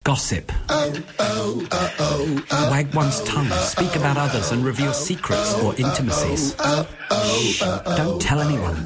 gossip. Wag one's tongue, speak about others and reveal secrets or intimacies. Shh, don't tell anyone.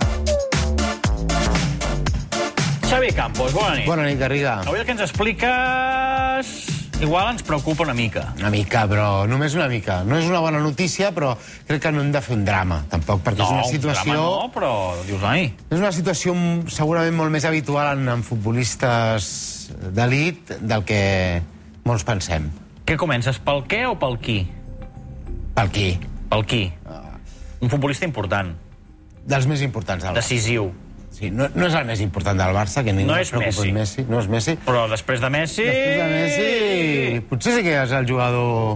Xavi Campos, bona nit. Bona nit, Garriga. Avui el que ens expliques igual ens preocupa una mica. Una mica, però només una mica. No és una bona notícia, però crec que no hem de fer un drama, tampoc, perquè és una situació... No, però dius, ai. És una situació segurament molt més habitual en futbolistes d'elit del que molts pensem. Què comences, pel què o pel qui? Pel qui? Pel qui? Un futbolista important. Dels més importants del Barça. Decisiu. Sí, no és el més important del Barça, que ningú es preocupa en Messi. No és Messi. Però després de Messi... Després de Messi... Potser sí que és el jugador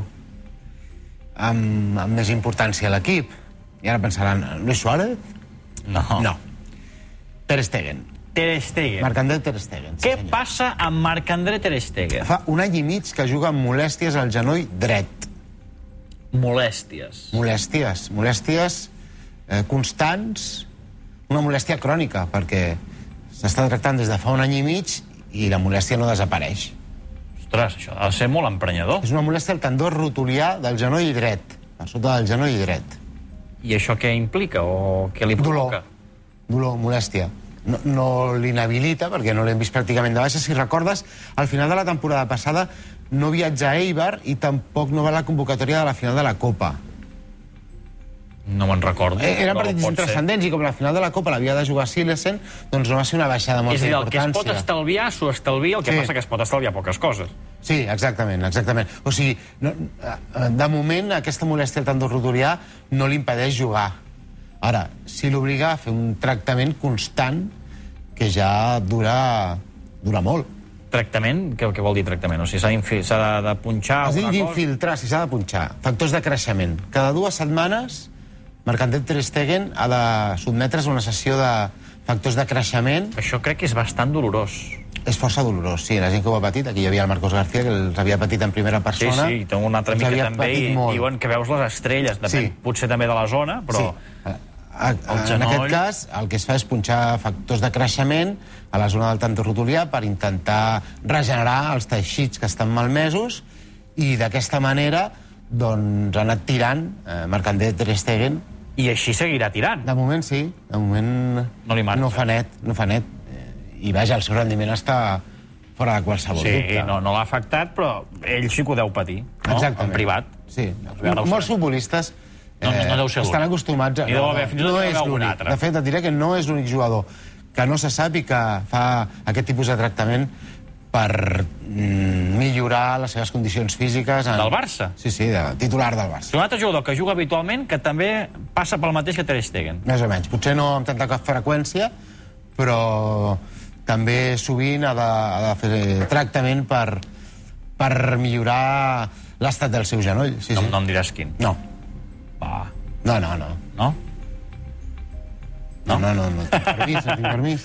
amb més importància a l'equip. I ara pensaran, Luis Suárez? No. No. Ter Stegen. Ter Stegen. Marc-André Ter Stegen. Què passa amb Marc-André Ter Stegen? Fa un any i mig que juga amb molèsties al genoll dret. Molèsties. Molèsties constants, una molèstia crònica, perquè s'està tractant des de fa un any i mig i la molèstia no desapareix. Ostres, això ha de ser molt emprenyador. És una molèstia al tendó rotulià del genoll dret, a sota del genoll dret. I això què implica o què li provoca? Dolor, molèstia. No l'inhabilita, perquè no l'hem vist pràcticament de baixa. Si recordes, al final de la temporada passada no viatja a Eibar i tampoc no va a la convocatòria de la final de la Copa. No me'n recordo. Eren partits intrascendents i com la final de la Copa l'havia de jugar Silesen, doncs no va ser una baixada de molta importància. És a dir, el que es pot estalviar, s'ho estalvia, el que passa que es pot estalviar poques coses. Sí, exactament. O sigui, de moment aquesta molèstia al tendó rotulià no li impedeix jugar. Ara, si l'obliga a fer un tractament constant que ja dura molt. Tractament? Què vol dir tractament? O sigui, s'ha de punxar alguna cosa? D'infiltrar, si s'ha de punxar. Factors de creixement. Cada 2 setmanes Marc-André Ter Stegen ha de sotmetre's a una sessió de factors de creixement. Això crec que és bastant dolorós. És força dolorós, sí. La gent que ho ha patit, aquí hi havia el Marcos García, que els havia patit en primera persona. Sí, tengo un altre amic que també, i diuen que veus les estrelles, depèn potser també de la zona, però... En aquest cas, el que es fa és punxar factors de creixement a la zona del tendó rotulià per intentar regenerar els teixits que estan malmesos i d'aquesta manera doncs ha anat tirant Marc-André Ter Stegen. I així seguirà tirant. De moment sí, de moment no fa net. I vaja, el seu rendiment està fora de qualsevol dubte. Sí, no l'ha afectat, però ell sí que ho deu patir, no? Exactament. En privat. Sí, molts futbolistes estan acostumats a... No és l'únic. De fet, et diré que no és l'únic jugador que no se sap i que fa aquest tipus de tractament per millorar les seves condicions físiques. Del Barça? Sí, titular del Barça. Un altre jugador que juga habitualment que també passa pel mateix que Ter Stegen. Més o menys. Potser no amb tanta freqüència, però també sovint ha de fer tractament per millorar l'estat del seu genoll. No em diràs quin. No. Va. No. No? No, tinc permís.